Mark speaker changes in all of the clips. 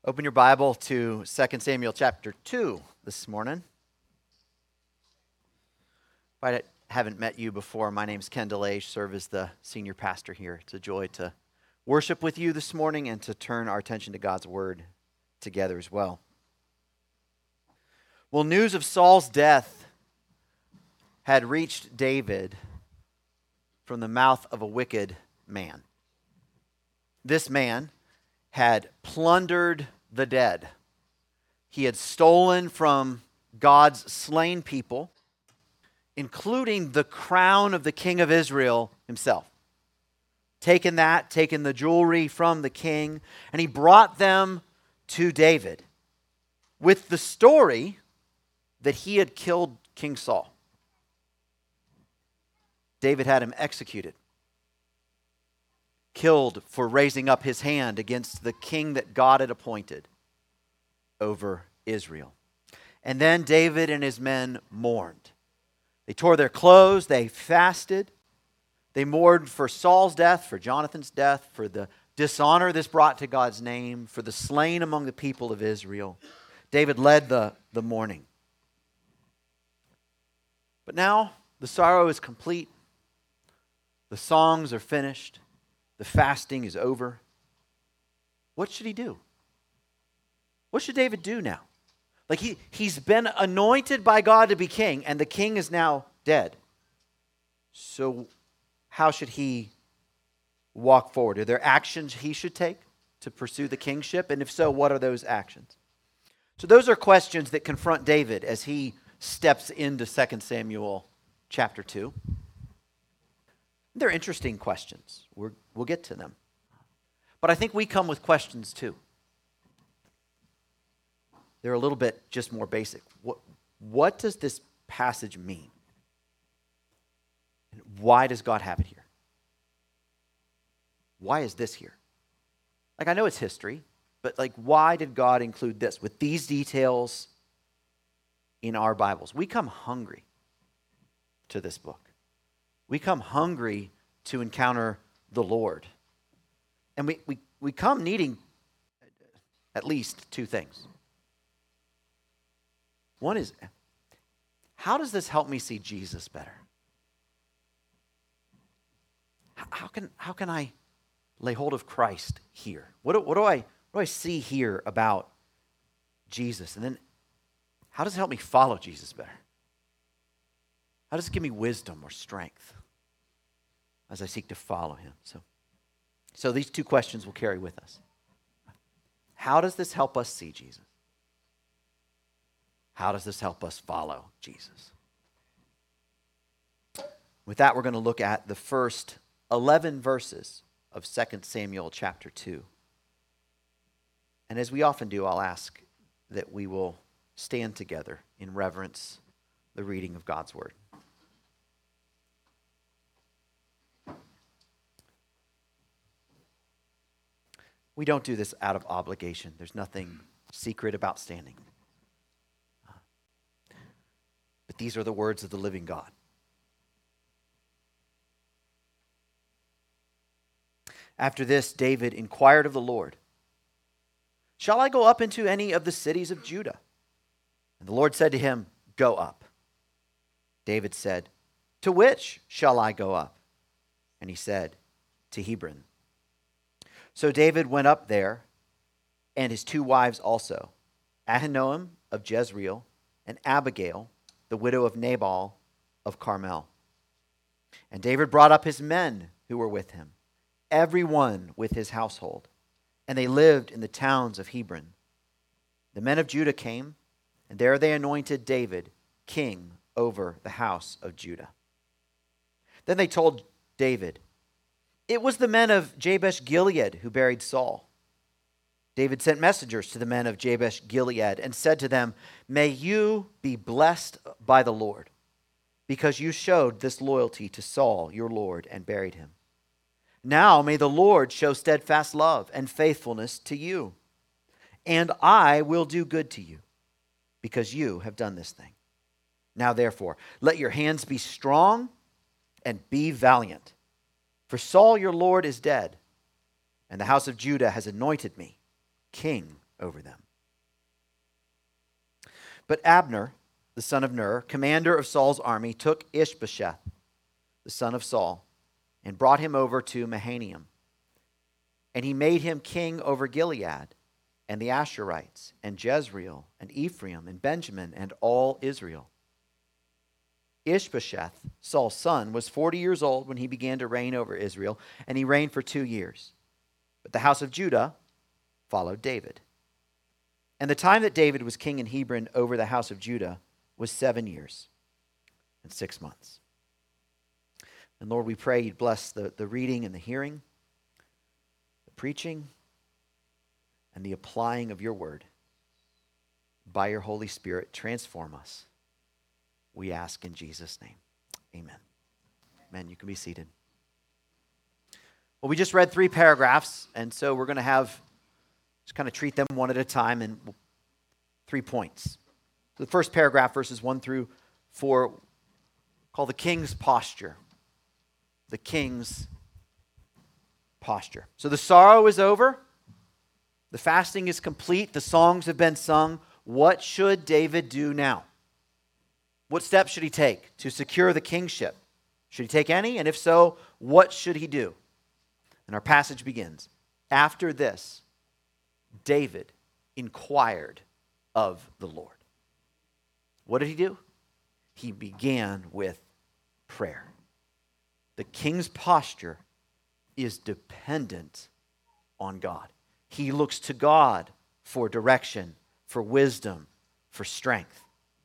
Speaker 1: Open your Bible to 2 Samuel chapter 2 this morning. If I haven't met you before, my name's Ken DeLay, serve as the senior pastor here. It's a joy to worship with you this morning and to turn our attention to God's Word together as well. Well, news of Saul's death had reached David from the mouth of a wicked man. This man had plundered the dead. He had stolen from God's slain people, including the crown of the king of Israel himself. Taken the jewelry from the king, and he brought them to David with the story that he had killed King Saul. David had him executed, killed for raising up his hand against the king that God had appointed over Israel. And then David and his men mourned. They tore their clothes, they fasted, they mourned for Saul's death, for Jonathan's death, for the dishonor this brought to God's name, for the slain among the people of Israel. David led the mourning. But now the sorrow is complete. The songs are finished. The fasting is over. What should he do? What should David do now? Like he's been anointed by God to be king, and the king is now dead. So how should he walk forward? Are there actions he should take to pursue the kingship? And if so, what are those actions? So those are questions that confront David as he steps into 2 Samuel chapter 2. They're interesting questions. We'll get to them. But I think we come with questions too. They're a little bit just more basic. What does this passage mean? And why does God have it here? Why is this here? Like, I know it's history, but why did God include this with these details in our Bibles? We come hungry to this book. We come hungry to encounter the Lord. And we come needing at least two things. One is, how does this help me see Jesus better? How can I lay hold of Christ here? What do I see here about Jesus? And then, how does it help me follow Jesus better? How does it give me wisdom or strength as I seek to follow him? So these two questions will carry with us. How does this help us see Jesus? How does this help us follow Jesus? With that, we're going to look at the first 11 verses of 2 Samuel chapter 2. And as we often do, I'll ask that we will stand together in reverence the reading of God's word. We don't do this out of obligation. There's nothing secret about standing. But these are the words of the living God. After this, David inquired of the Lord, "Shall I go up into any of the cities of Judah?" And the Lord said to him, "Go up." David said, "To which shall I go up?" And he said, "To Hebron." So David went up there, and his two wives also, Ahinoam of Jezreel, and Abigail, the widow of Nabal of Carmel. And David brought up his men who were with him, every one with his household, and they lived in the towns of Hebron. The men of Judah came, and there they anointed David king over the house of Judah. Then they told David, "It was the men of Jabesh Gilead who buried Saul." David sent messengers to the men of Jabesh Gilead and said to them, "May you be blessed by the Lord, because you showed this loyalty to Saul your Lord and buried him. Now may the Lord show steadfast love and faithfulness to you, and I will do good to you, because you have done this thing. Now therefore, let your hands be strong and be valiant. For Saul your Lord is dead, and the house of Judah has anointed me king over them. But Abner, the son of Ner, commander of Saul's army, took Ishbosheth, the son of Saul, and brought him over to Mahanaim. And he made him king over Gilead, and the Asherites, and Jezreel, and Ephraim, and Benjamin, and all Israel. Ishbosheth, Saul's son, was 40 years old when he began to reign over Israel, and he reigned for 2 years. But the house of Judah followed David. And the time that David was king in Hebron over the house of Judah was 7 years and 6 months. And Lord, we pray you'd bless the reading and the hearing, the preaching, and the applying of your word. By your Holy Spirit, transform us. We ask in Jesus' name. Amen. Amen. You can be seated. Well, we just read 3 paragraphs, and so we're going to just kind of treat them one at a time and 3 points. So the first paragraph, verses 1 through 4, called the king's posture. The king's posture. So the sorrow is over. The fasting is complete. The songs have been sung. What should David do now? What steps should he take to secure the kingship? Should he take any? And if so, what should he do? And our passage begins. After this, David inquired of the Lord. What did he do? He began with prayer. The king's posture is dependent on God. He looks to God for direction, for wisdom, for strength.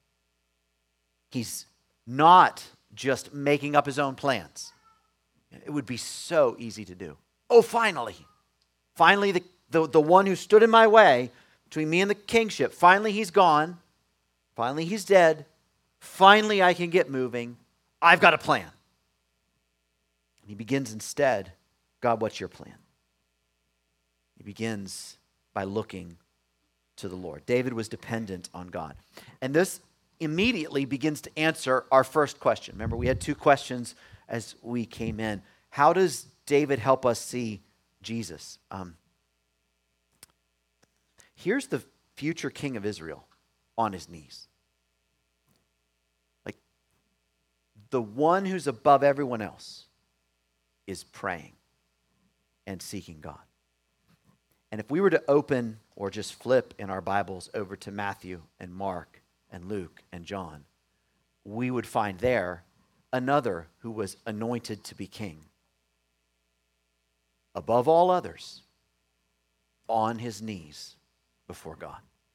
Speaker 1: He's not just making up his own plans. It would be so easy to do. Oh, finally the one who stood in my way between me and the kingship, finally he's gone. Finally he's dead. Finally I can get moving. I've got a plan. And he begins instead, God, what's your plan? He begins by looking to the Lord. David was dependent on God. And this immediately begins to answer our first question. Remember, we had 2 questions as we came in. How does David help us see Jesus? Here's the future king of Israel on his knees. Like, the one who's above everyone else is praying and seeking God. And if we were to open or just flip in our Bibles over to Matthew and Mark and Luke and John, we would find there another who was anointed to be king. Above all others, on his knees before God.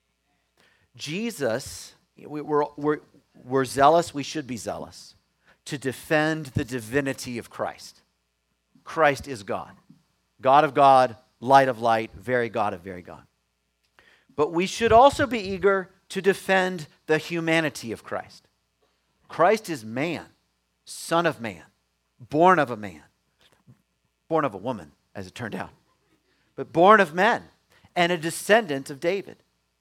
Speaker 1: Jesus, we're zealous, we should be zealous, to defend the divinity of Christ. Christ is God. God of God, light of light, very God of very God. But we should also be eager to defend the humanity of Christ. Christ is man, son of man, born of a man, born of a woman, as it turned out, but born of men and a descendant of David.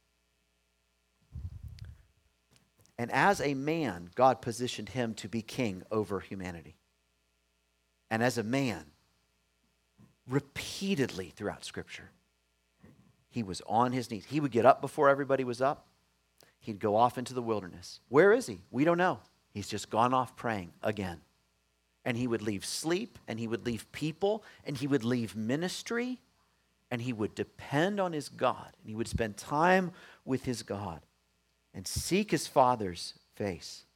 Speaker 1: And as a man, God positioned him to be king over humanity. And as a man, repeatedly throughout Scripture, he was on his knees. He would get up before everybody was up. He'd go off into the wilderness. Where is he? We don't know. He's just gone off praying again. And he would leave sleep, and he would leave people, and he would leave ministry, and he would depend on his God, and he would spend time with his God and seek his Father's face.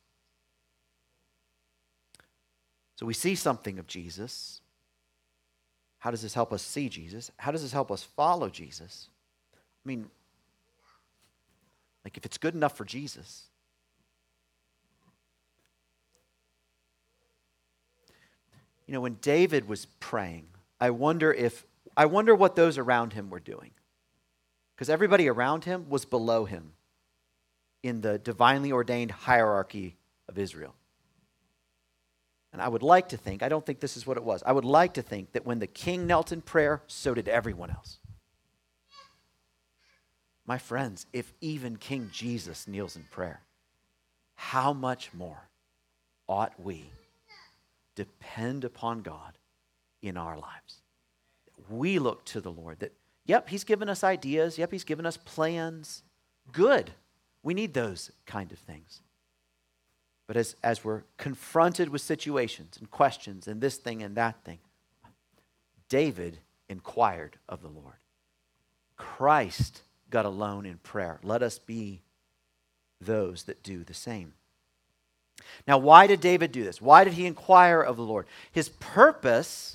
Speaker 1: So we see something of Jesus. How does this help us see Jesus? How does this help us follow Jesus? I mean, like, if it's good enough for Jesus, you know, when David was praying, I wonder what those around him were doing. Because everybody around him was below him in the divinely ordained hierarchy of Israel. And I would like to think, I don't think this is what it was, I would like to think that when the king knelt in prayer, so did everyone else. My friends, if even King Jesus kneels in prayer, how much more ought we depend upon God in our lives? We look to the Lord, that Yep, he's given us ideas. Yep, he's given us plans. Good. We need those kind of things. But as we're confronted with situations and questions and this thing and that thing, David inquired of the Lord. Christ got alone in prayer. Let us be those that do the same. Now, why did David do this? Why did he inquire of the Lord? His purpose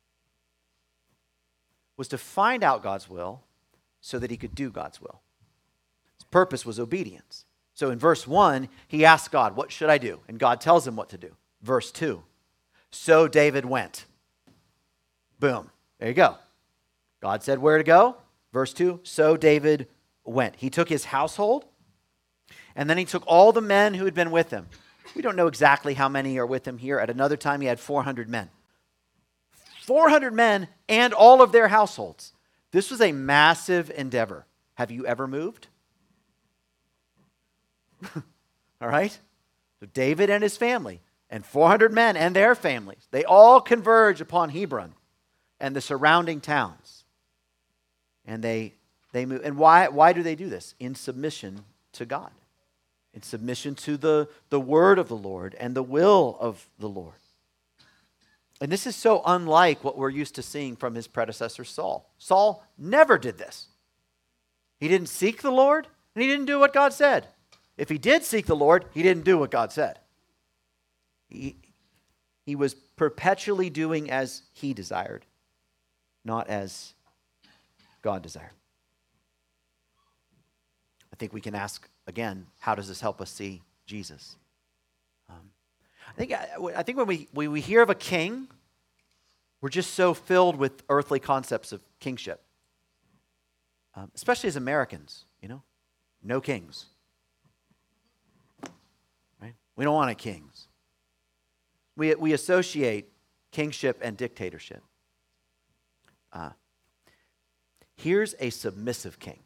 Speaker 1: was to find out God's will so that he could do God's will. His purpose was obedience. So in verse 1, he asks God, what should I do? And God tells him what to do. Verse 2, so David went. Boom. There you go. God said where to go. Verse 2, so David went. He took his household, and then he took all the men who had been with him. We don't know exactly how many are with him here. At another time, he had 400 men. 400 men and all of their households. This was a massive endeavor. Have you ever moved? All right? So David and his family and 400 men and their families, they all converge upon Hebron and the surrounding towns. And they move. And why do they do this? In submission to God. In submission to the word of the Lord and the will of the Lord. And this is so unlike what we're used to seeing from his predecessor Saul. Saul never did this. He didn't seek the Lord, and he didn't do what God said. If he did seek the Lord, he didn't do what God said. He was perpetually doing as he desired, not as God desired. I think we can ask again, how does this help us see Jesus? I think when we hear of a king, we're just so filled with earthly concepts of kingship. Especially as Americans, no kings. Right? We don't want any kings. We associate kingship and dictatorship. Here's a submissive king.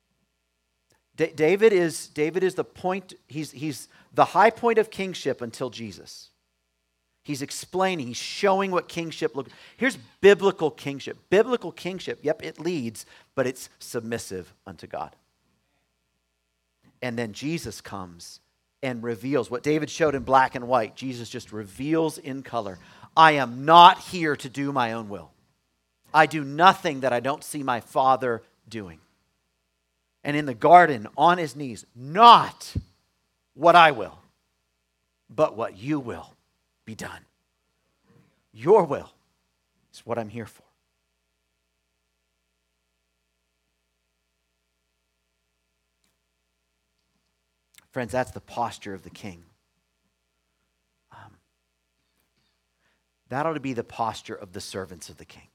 Speaker 1: David is the point, he's the high point of kingship until Jesus. He's explaining, he's showing what kingship looks like. Here's biblical kingship. Biblical kingship, yep, it leads, but it's submissive unto God. And then Jesus comes and reveals what David showed in black and white. Jesus just reveals in color. I am not here to do my own will. I do nothing that I don't see my Father doing. And in the garden, on his knees, not what I will, but what you will be done. Your will is what I'm here for. Friends, that's the posture of the king. That ought to be the posture of the servants of the king,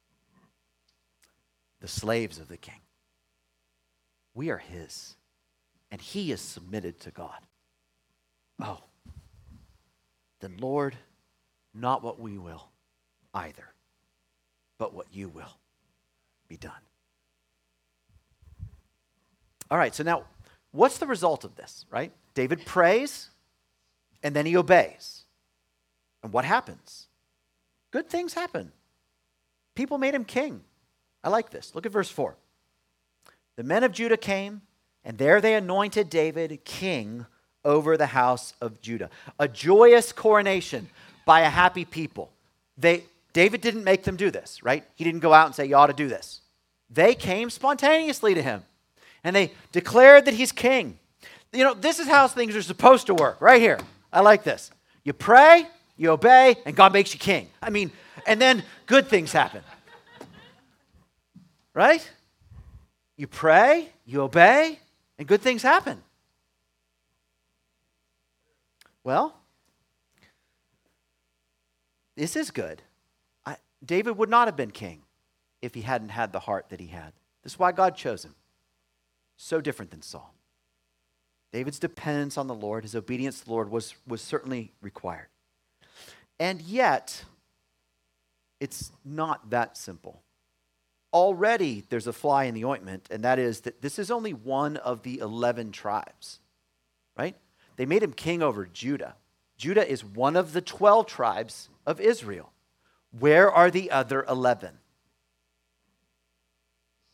Speaker 1: the slaves of the king. We are his, and he is submitted to God. Oh, then Lord, not what we will either, but what you will be done. All right, so now, what's the result of this, right? David prays, and then he obeys. And what happens? Good things happen. People made him king. I like this. Look at verse 4. The men of Judah came, and there they anointed David king over the house of Judah. A joyous coronation by a happy people. David didn't make them do this, right? He didn't go out and say, you ought to do this. They came spontaneously to him, and they declared that he's king. This is how things are supposed to work, right here. I like this. You pray, you obey, and God makes you king. And then good things happen. Right? You pray, you obey, and good things happen. Well, this is good. David would not have been king if he hadn't had the heart that he had. This is why God chose him. So different than Saul. David's dependence on the Lord, his obedience to the Lord was certainly required. And yet, it's not that simple. Already there's a fly in the ointment, and that is that this is only one of the 11 tribes, right? They made him king over Judah. Judah is one of the 12 tribes of Israel. Where are the other 11?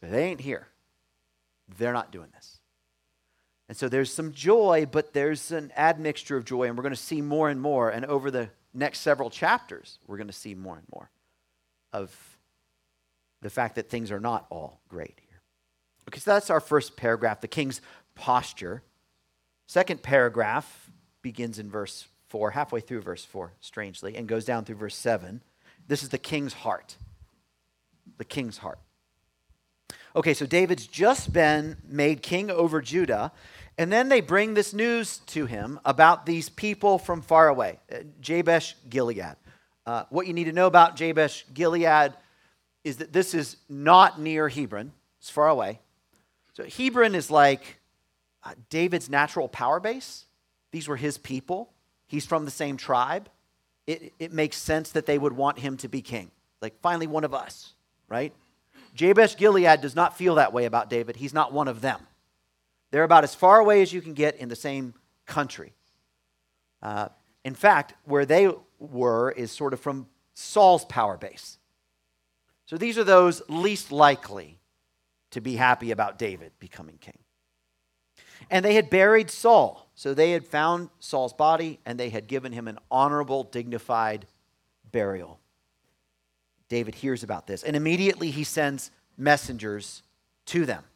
Speaker 1: But they ain't here. They're not doing this. And so there's some joy, but there's an admixture of joy, and we're going to see more and more. And over the next several chapters, we're going to see more and more of the fact that things are not all great here. Okay, so that's our first paragraph, the king's posture. Second paragraph begins in verse 4, halfway through verse 4, strangely, and goes down through verse 7. This is the king's heart. The king's heart. Okay, so David's just been made king over Judah, and then they bring this news to him about these people from far away, Jabesh Gilead. What you need to know about Jabesh Gilead is that this is not near Hebron. It's far away. So Hebron is like David's natural power base. These were his people. He's from the same tribe. It makes sense that they would want him to be king. Like, finally one of us, right? Jabesh Gilead does not feel that way about David. He's not one of them. They're about as far away as you can get in the same country. In fact, where they were is sort of from Saul's power base. So these are those least likely to be happy about David becoming king. And they had buried Saul. So they had found Saul's body and they had given him an honorable, dignified burial. David hears about this, and immediately he sends messengers to them.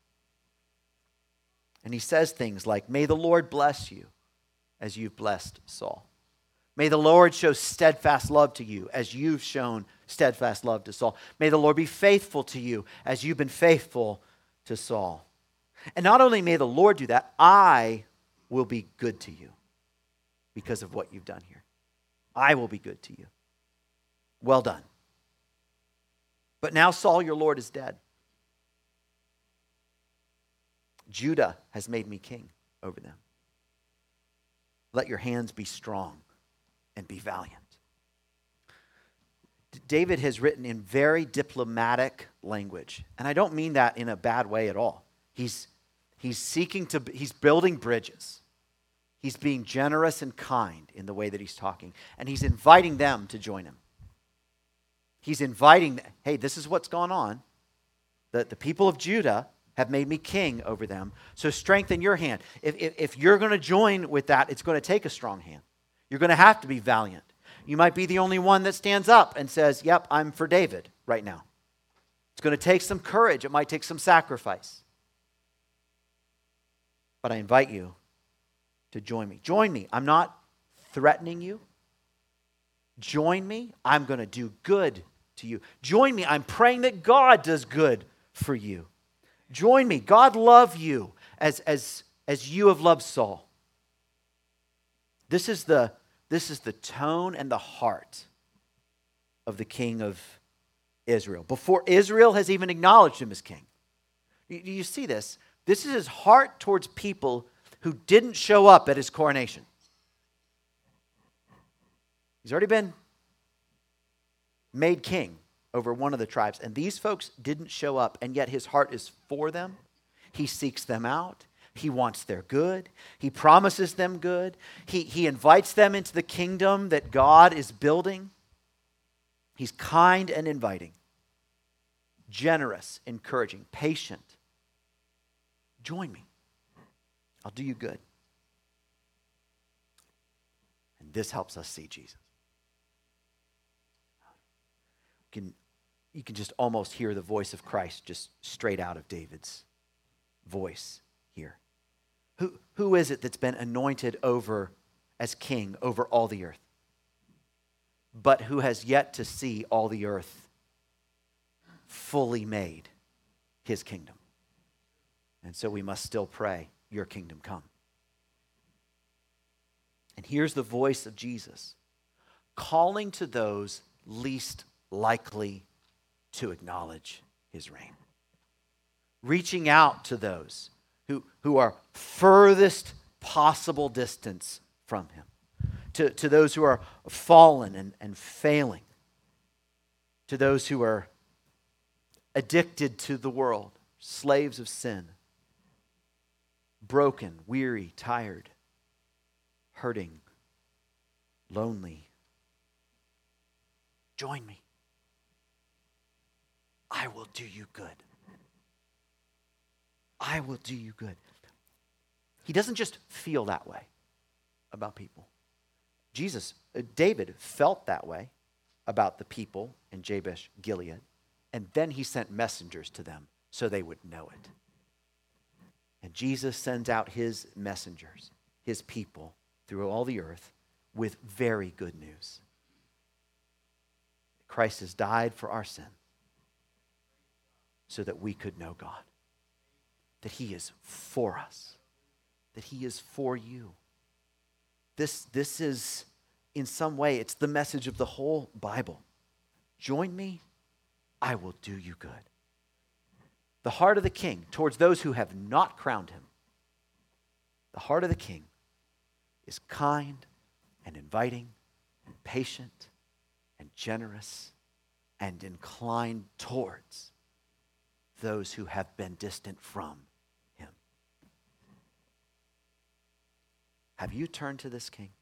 Speaker 1: And he says things like, "May the Lord bless you as you've blessed Saul. May the Lord show steadfast love to you as you've shown steadfast love to Saul. May the Lord be faithful to you as you've been faithful to Saul. And not only may the Lord do that, I will be good to you because of what you've done here. I will be good to you. Well done. But now Saul, your Lord, is dead. Judah has made me king over them. Let your hands be strong and be valiant." David has written in very diplomatic language, and I don't mean that in a bad way at all. He's building bridges. He's being generous and kind in the way that he's talking, and he's inviting them to join him. He's inviting them, hey, this is what's gone on. The people of Judah have made me king over them, so strengthen your hand. If you're going to join with that, it's going to take a strong hand. You're going to have to be valiant. You might be the only one that stands up and says, yep, I'm for David right now. It's going to take some courage. It might take some sacrifice. But I invite you to join me. Join me. I'm not threatening you. Join me. I'm going to do good to you. Join me. I'm praying that God does good for you. Join me. God love you as you have loved Saul. This is the tone and the heart of the king of Israel. Before Israel has even acknowledged him as king. Do you see this? This is his heart towards people who didn't show up at his coronation. He's already been made king over one of the tribes, and these folks didn't show up, and yet his heart is for them. He seeks them out. He wants their good. He promises them good. He invites them into the kingdom that God is building. He's kind and inviting, generous, encouraging, patient. Join me. I'll do you good. And this helps us see Jesus. You can just almost hear the voice of Christ just straight out of David's voice here. Who is it that's been anointed over as king over all the earth, but who has yet to see all the earth fully made his kingdom? And so we must still pray, your kingdom come. And here's the voice of Jesus calling to those least likely to acknowledge his reign. Reaching out to those who are furthest possible distance from him. To those who are fallen and failing. To those who are addicted to the world, slaves of sin. Broken, weary, tired, hurting, lonely. Join me. I will do you good. I will do you good. He doesn't just feel that way about people. David felt that way about the people in Jabesh Gilead, and then he sent messengers to them so they would know it. And Jesus sends out his messengers, his people, through all the earth with very good news. Christ has died for our sin so that we could know God, that he is for us, that he is for you. This is, in some way, it's the message of the whole Bible. Join me, I will do you good. The heart of the king towards those who have not crowned him. The heart of the king is kind and inviting and patient and generous and inclined towards those who have been distant from him. Have you turned to this king?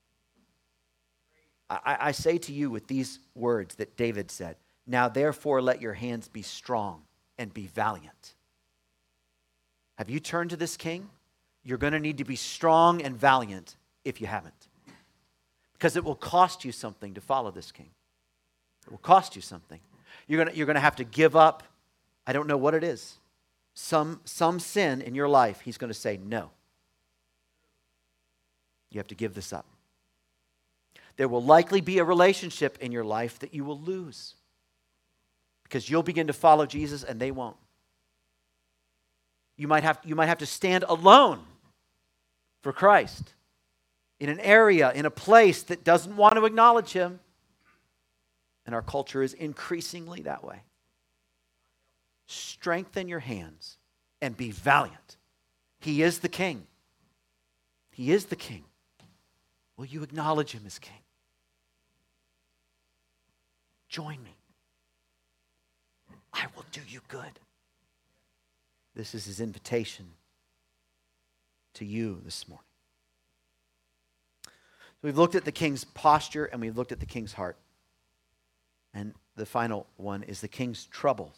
Speaker 1: I say to you with these words that David said, now therefore let your hands be strong and be valiant. Have you turned to this king? You're going to need to be strong and valiant if you haven't. Because it will cost you something to follow this king. It will cost you something. You're going to have to give up, I don't know what it is, some sin in your life. He's going to say, no. You have to give this up. There will likely be a relationship in your life that you will lose because you'll begin to follow Jesus and they won't. You might have to stand alone for Christ in an area, in a place that doesn't want to acknowledge him. And our culture is increasingly that way. Strengthen your hands and be valiant. He is the king. He is the king. Will you acknowledge him as king? Join me. I will do you good. This is his invitation to you this morning. So we've looked at the king's posture and we've looked at the king's heart. And the final one is the king's trouble.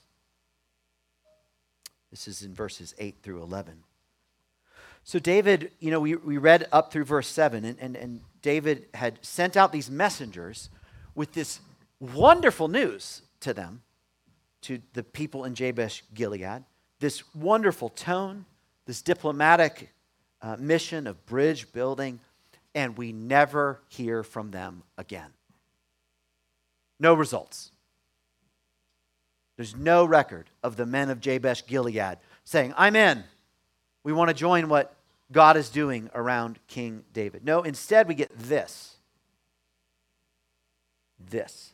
Speaker 1: This is in verses 8 through 11. So David, we read up through verse 7, and David had sent out these messengers with this wonderful news to them, to the people in Jabesh Gilead, this wonderful tone, this diplomatic mission of bridge building, and we never hear from them again. No results. There's no record of the men of Jabesh Gilead saying, I'm in. We want to join what God is doing around King David. No, instead we get this. This.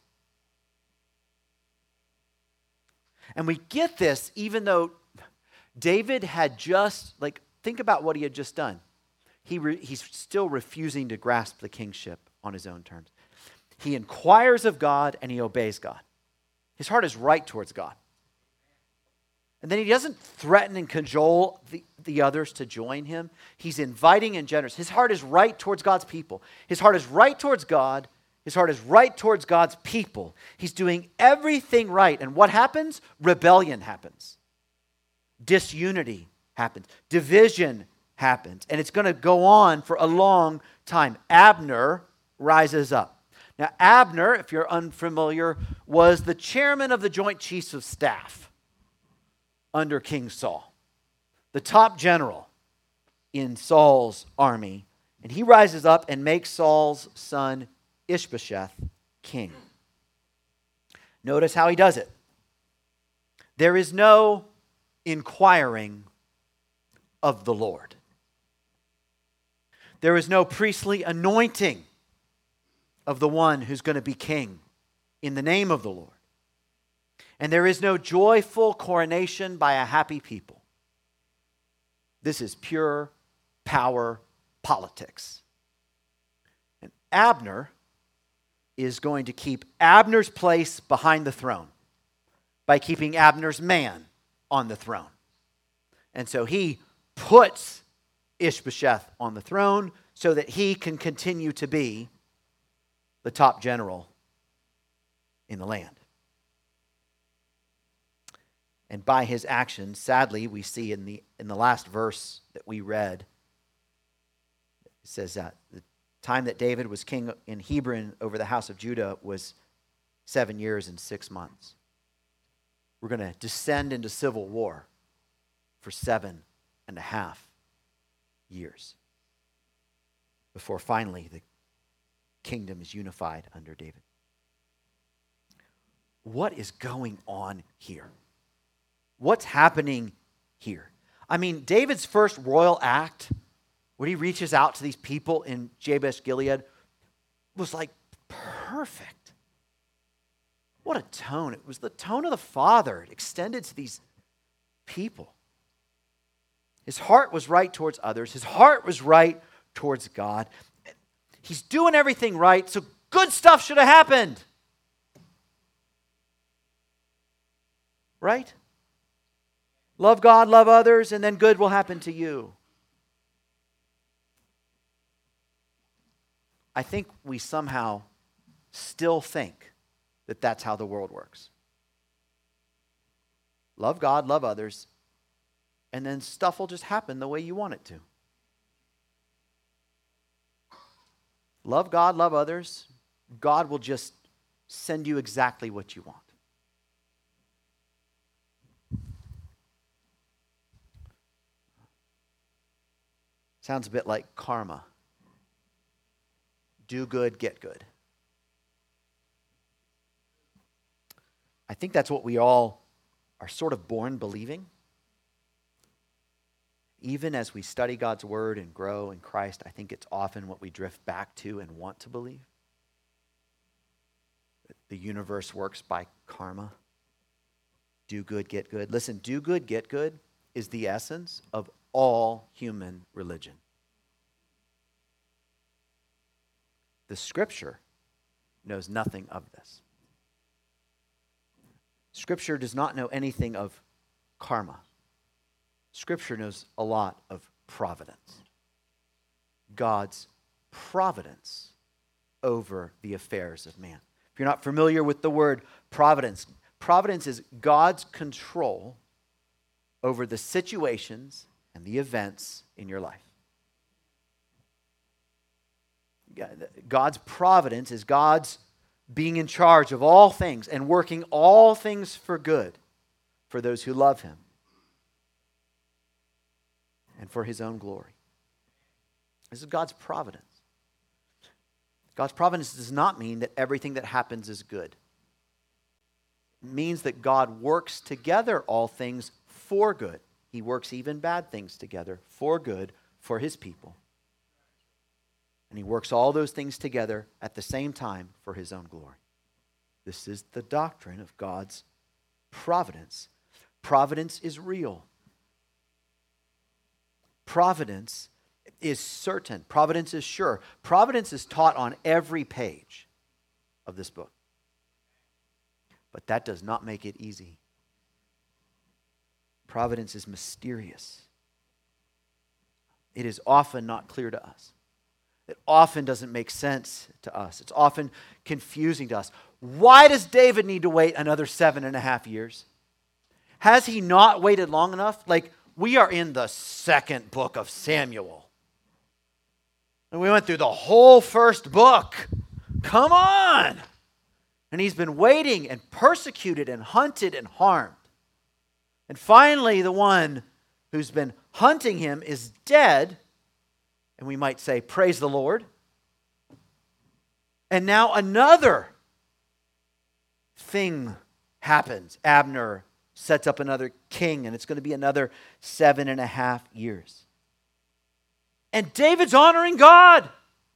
Speaker 1: And we get this even though David had just, think about what he had just done. He's still refusing to grasp the kingship on his own terms. He inquires of God and he obeys God. His heart is right towards God. And then he doesn't threaten and cajole the others to join him. He's inviting and generous. His heart is right towards God's people. His heart is right towards God. His heart is right towards God's people. He's doing everything right. And what happens? Rebellion happens. Disunity happens. Division happens. And it's going to go on for a long time. Abner rises up. Now, Abner, if you're unfamiliar, was the chairman of the Joint Chiefs of Staff under King Saul, the top general in Saul's army. And he rises up and makes Saul's son Ishbosheth king. Notice how he does it. There is no inquiring of the Lord. There is no priestly anointing of the one who's going to be king in the name of the Lord. And there is no joyful coronation by a happy people. This is pure power politics. And Abner is going to keep Abner's place behind the throne by keeping Abner's man on the throne. And so he puts Ishbosheth on the throne so that he can continue to be the top general in the land. And by his actions, sadly, we see in the last verse that we read, it says that the time that David was king in Hebron over the house of Judah was 7 years and 6 months. We're going to descend into civil war for 7.5 years before finally the kingdom is unified under David. What is going on here? What's happening here? I mean, David's first royal act, when he reaches out to these people in Jabesh Gilead, was like perfect. What a tone. It was the tone of the Father. It extended to these people. His heart was right towards others. His heart was right towards God. He's doing everything right, so good stuff should have happened. Right? Love God, love others, and then good will happen to you. I think we somehow still think that that's how the world works. Love God, love others, and then stuff will just happen the way you want it to. Love God, love others. God will just send you exactly what you want. Sounds a bit like karma. Do good, get good. I think that's what we all are sort of born believing. Even as we study God's word and grow in Christ, I think it's often what we drift back to and want to believe. That the universe works by karma. Do good, get good. Listen, do good, get good is the essence of all human religion. The Scripture knows nothing of this. Scripture does not know anything of karma. Scripture knows a lot of providence. God's providence over the affairs of man. If you're not familiar with the word providence, providence is God's control over the situations and the events in your life. God's providence is God's being in charge of all things and working all things for good for those who love him and for his own glory. This is God's providence. God's providence does not mean that everything that happens is good. It means that God works together all things for good. He works even bad things together for good for his people. And he works all those things together at the same time for his own glory. This is the doctrine of God's providence. Providence is real. Providence is certain. Providence is sure. Providence is taught on every page of this book. But that does not make it easy. Providence is mysterious. It is often not clear to us. It often doesn't make sense to us. It's often confusing to us. Why does David need to wait another 7.5 years? Has he not waited long enough? Like, we are in the second book of Samuel. And we went through the whole first book. Come on! And he's been waiting and persecuted and hunted and harmed. And finally, the one who's been hunting him is dead. And we might say, praise the Lord. And now another thing happens. Abner sets up another king, and it's going to be another 7.5 years. And David's honoring God.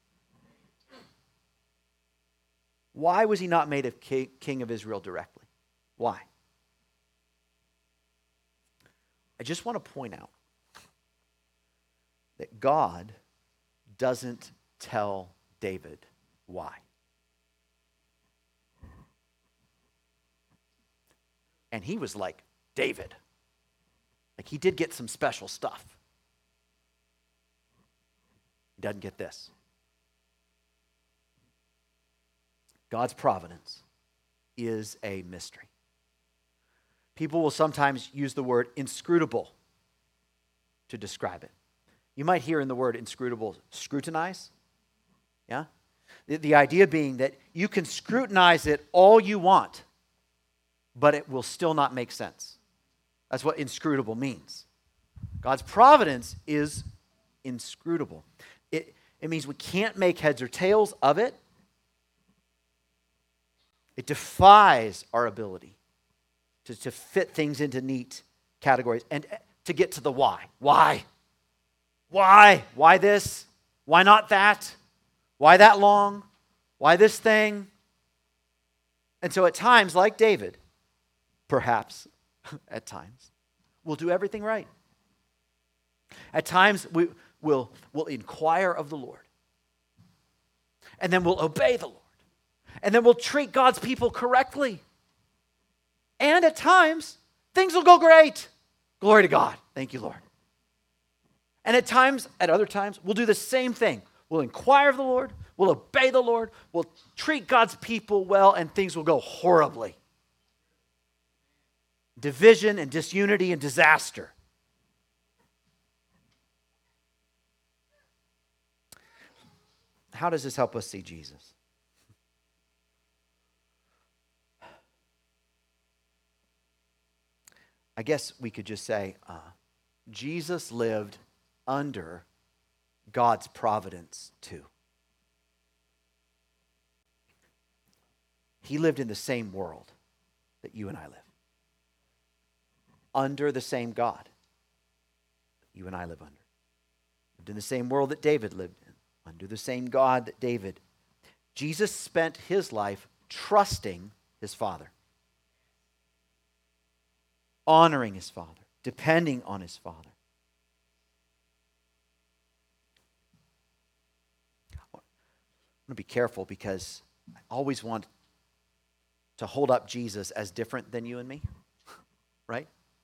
Speaker 1: Why was he not made a king of Israel directly? Why? I just want to point out that God doesn't tell David why. And he was like David. Like, he did get some special stuff. He doesn't get this. God's providence is a mystery. People will sometimes use the word inscrutable to describe it. You might hear in the word inscrutable, scrutinize. Yeah? The idea being that you can scrutinize it all you want, but it will still not make sense. That's what inscrutable means. God's providence is inscrutable. It means we can't make heads or tails of it. It defies our ability to fit things into neat categories and to get to the why. Why? Why? Why this? Why not that? Why that long? Why this thing? And so at times, like David, perhaps at times, we'll do everything right. At times, we'll inquire of the Lord. And then we'll obey the Lord. And then we'll treat God's people correctly. And at times, things will go great. Glory to God. Thank you, Lord. And at other times, we'll do the same thing. We'll inquire of the Lord. We'll obey the Lord. We'll treat God's people well, and things will go horribly. Division and disunity and disaster. How does this help us see Jesus? I guess we could just say, Jesus lived under God's providence too. He lived in the same world that you and I live. Under the same God that you and I live under. Lived in the same world that David lived in. Under the same God that David. Jesus spent his life trusting his Father. Honoring his Father. Depending on his Father. I want to be careful because I always want to hold up Jesus as different than you and me. Right?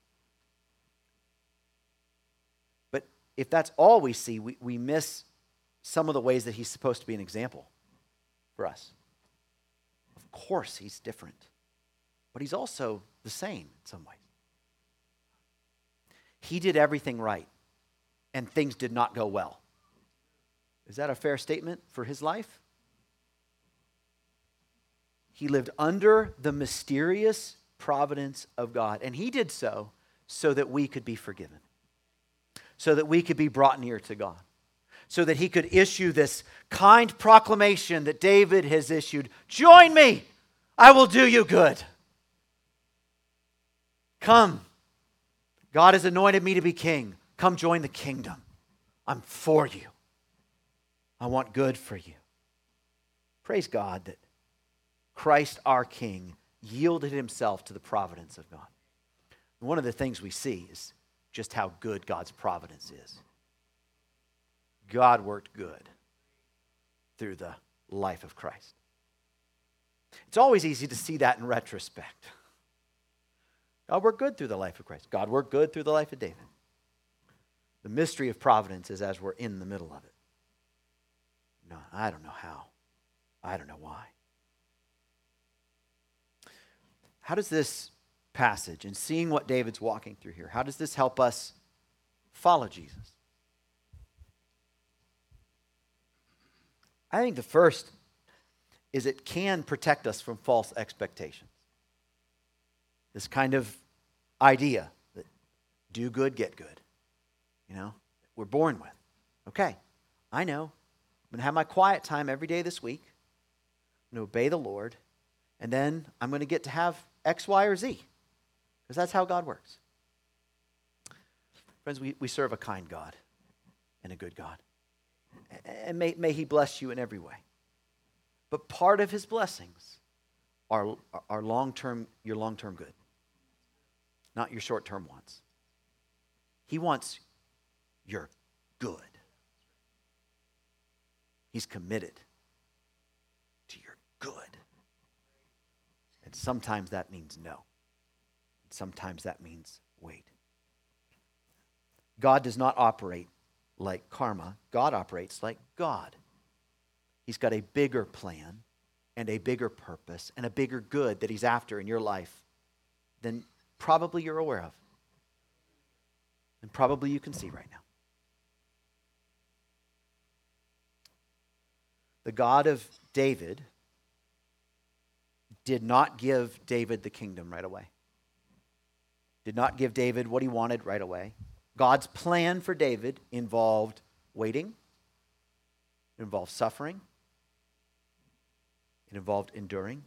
Speaker 1: But if that's all we see, we miss some of the ways that he's supposed to be an example for us. Of course, he's different. But he's also the same in some ways. He did everything right, and things did not go well. Is that a fair statement for his life? He lived under the mysterious providence of God, and he did so that we could be forgiven, so that we could be brought near to God, so that he could issue this kind proclamation that David has issued. Join me, I will do you good. Come. God has anointed me to be king. Come join the kingdom. I'm for you. I want good for you. Praise God that Christ our King yielded himself to the providence of God. One of the things we see is just how good God's providence is. God worked good through the life of Christ. It's always easy to see that in retrospect. God worked good through the life of Christ. God worked good through the life of David. The mystery of providence is as we're in the middle of it. No, I don't know how. I don't know why. How does this passage and seeing what David's walking through here, how does this help us follow Jesus? I think the first is it can protect us from false expectations. This kind of idea that do good, get good. We're born with. Okay, I know. I'm going to have my quiet time every day this week. I'm going to obey the Lord. And then I'm going to get to have X, Y, or Z. Because that's how God works. Friends, we serve a kind God and a good God. And may he bless you in every way. But part of his blessings are your long-term good. Not your short-term wants. He wants your good. He's committed to your good. And sometimes that means no. And sometimes that means wait. God does not operate like karma. God operates like God. He's got a bigger plan and a bigger purpose and a bigger good that he's after in your life than probably you're aware of, and probably you can see right now. The God of David did not give David the kingdom right away. Did not give David what he wanted right away. God's plan for David involved waiting. It involved suffering. It involved enduring.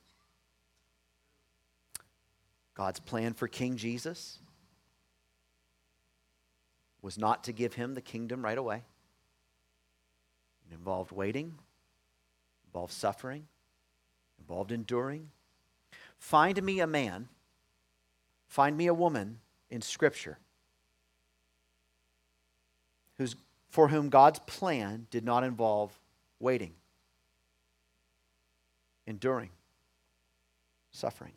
Speaker 1: God's plan for King Jesus was not to give him the kingdom right away. It involved waiting, involved suffering, involved enduring. Find me a man, find me a woman in Scripture for whom God's plan did not involve waiting, enduring, suffering.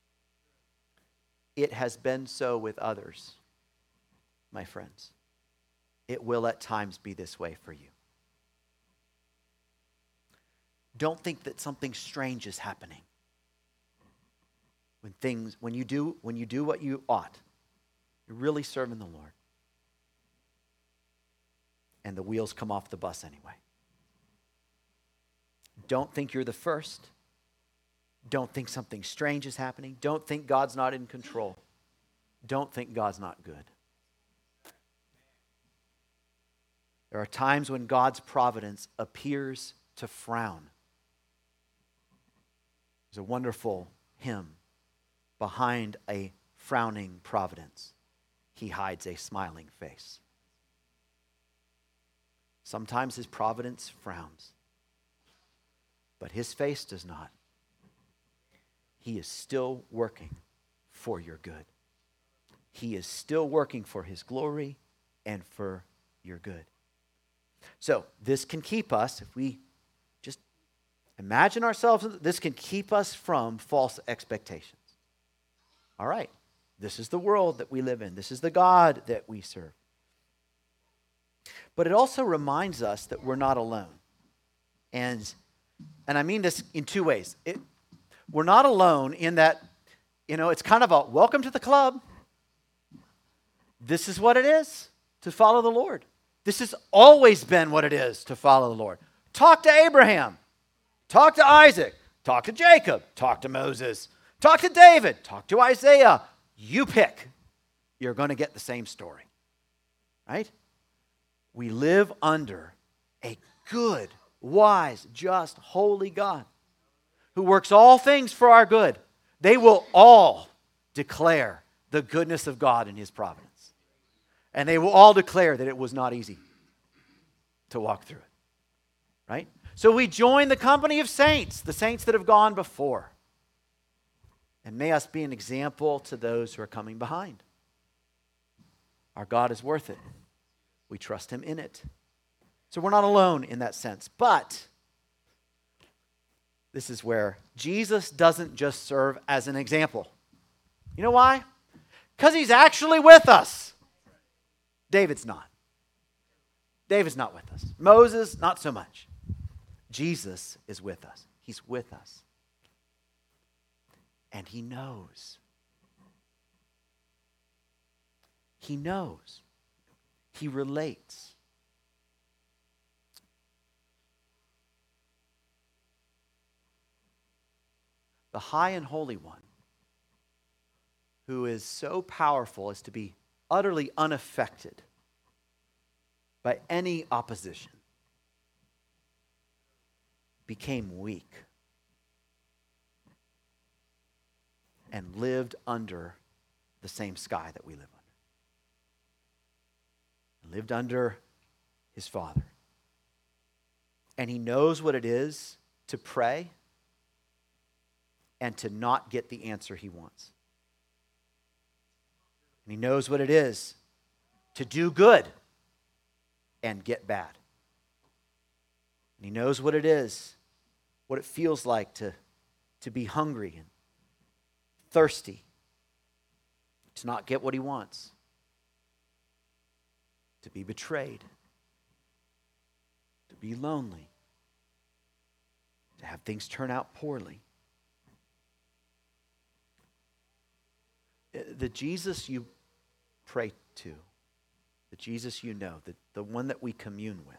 Speaker 1: It has been so with others, my friends. It will at times be this way for you. Don't think that something strange is happening. When you do what you ought, you're really serving the Lord. And the wheels come off the bus anyway. Don't think you're the first. Don't think something strange is happening. Don't think God's not in control. Don't think God's not good. There are times when God's providence appears to frown. There's a wonderful hymn, behind a frowning providence, he hides a smiling face. Sometimes his providence frowns, but his face does not. He is still working for your good. He is still working for his glory and for your good. So this can keep us, if we just imagine ourselves, this can keep us from false expectations. All right, this is the world that we live in. This is the God that we serve. But it also reminds us that we're not alone. And I mean this in two ways. We're not alone in that, it's kind of a welcome to the club. This is what it is to follow the Lord. This has always been what it is to follow the Lord. Talk to Abraham. Talk to Isaac. Talk to Jacob. Talk to Moses. Talk to David. Talk to Isaiah. You pick. You're going to get the same story. Right? We live under a good, wise, just, holy God who works all things for our good. They will all declare the goodness of God in his providence. And they will all declare that it was not easy to walk through it. Right? So we join the company of saints, the saints that have gone before. And may us be an example to those who are coming behind. Our God is worth it. We trust him in it. So we're not alone in that sense. But this is where Jesus doesn't just serve as an example. You know why? Because he's actually with us. David's not. David's not with us. Moses, not so much. Jesus is with us. He's with us. And he knows. He knows. He relates. The high and holy one, who is so powerful as to be utterly unaffected by any opposition, became weak and lived under the same sky that we live under. Lived under his Father. And he knows what it is to pray and to not get the answer he wants. And he knows what it is to do good and get bad. And he knows what it is, what it feels like to be hungry and thirsty, to not get what he wants, to be betrayed, to be lonely, to have things turn out poorly. The Jesus you pray to, the Jesus you know, the one that we commune with,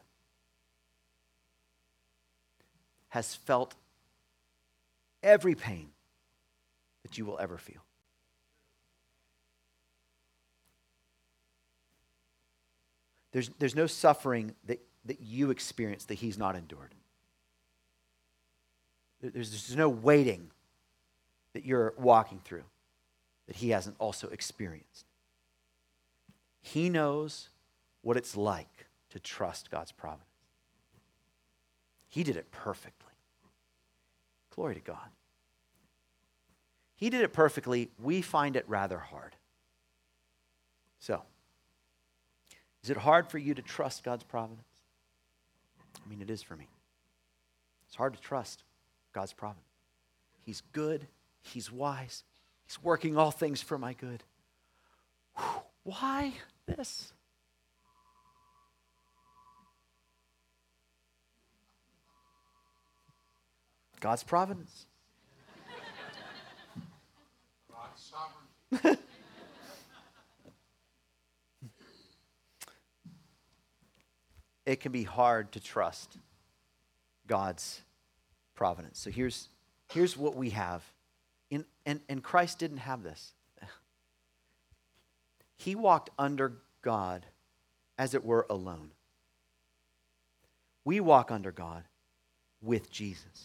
Speaker 1: has felt every pain that you will ever feel. There's no suffering that you experience that he's not endured. There's no waiting that you're walking through that he hasn't also experienced. He knows what it's like to trust God's providence. He did it perfectly. Glory to God. He did it perfectly. We find it rather hard. So, is it hard for you to trust God's providence? I mean, it is for me. It's hard to trust God's providence. He's good. He's wise. He's working all things for my good. Whew, why this? God's providence.
Speaker 2: God's sovereignty.
Speaker 1: It can be hard to trust God's providence. So here's what we have. And Christ didn't have this. He walked under God, as it were, alone. We walk under God with Jesus,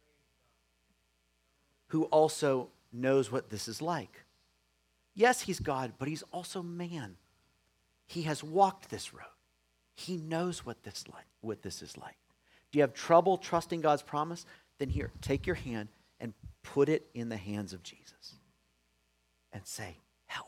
Speaker 1: who also knows what this is like. Yes, he's God, but he's also man. He has walked this road. He knows what this is like. Do you have trouble trusting God's promise? Then here, take your hand and put it in the hands of Jesus and say, help.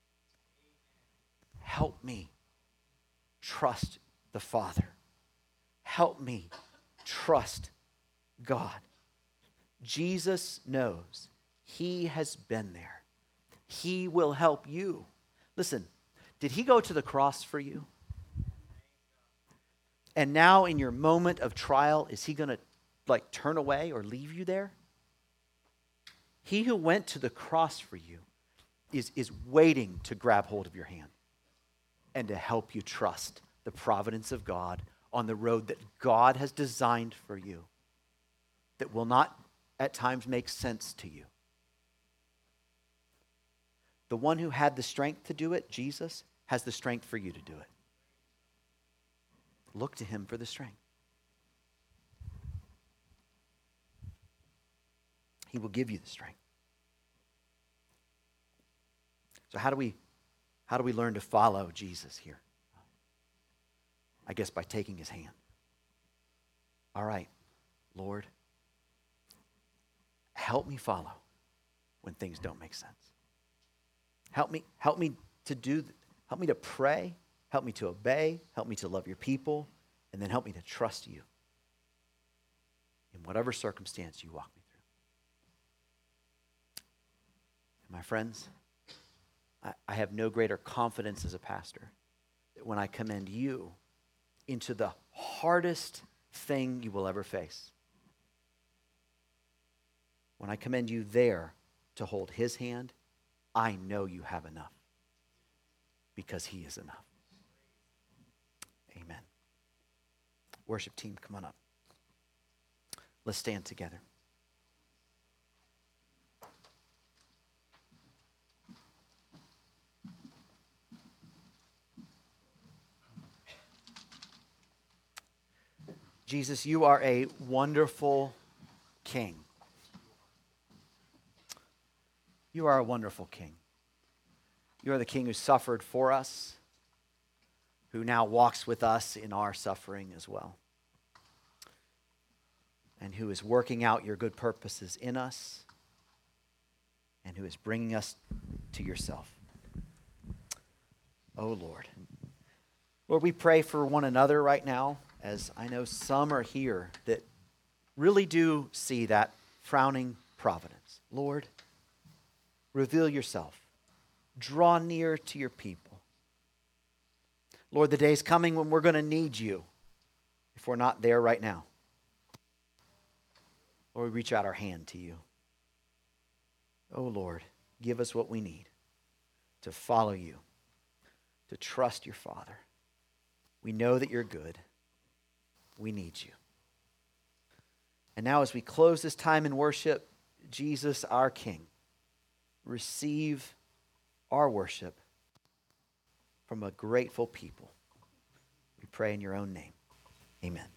Speaker 1: Help me trust the Father. Help me trust God. Jesus knows. He has been there. He will help you. Listen, did he go to the cross for you? And now in your moment of trial, is he going to turn away or leave you there? He who went to the cross for you is waiting to grab hold of your hand and to help you trust the providence of God on the road that God has designed for you, that will not at times make sense to you. The one who had the strength to do it, Jesus, has the strength for you to do it. Look to him for the strength. He will give you the strength. So how do we learn to follow Jesus here? I guess by taking his hand. All right, Lord, help me follow when things don't make sense. Help me to pray, help me to obey, help me to love your people, and then help me to trust you in whatever circumstance you walk me through. And my friends, I have no greater confidence as a pastor that when I commend you into the hardest thing you will ever face, when I commend you there to hold his hand, I know you have enough because he is enough. Amen. Worship team, come on up. Let's stand together. Jesus, you are a wonderful King. You are a wonderful King. You are the King who suffered for us, who now walks with us in our suffering as well, and who is working out your good purposes in us, and who is bringing us to yourself. Oh, Lord. Lord, we pray for one another right now, as I know some are here that really do see that frowning providence. Lord, reveal yourself. Draw near to your people. Lord, the day is coming when we're going to need you if we're not there right now. Lord, we reach out our hand to you. Oh, Lord, give us what we need. to follow you, to trust your Father. We know that you're good. We need you. And now as we close this time in worship, Jesus, our King, receive our worship from a grateful people. We pray in your own name. Amen.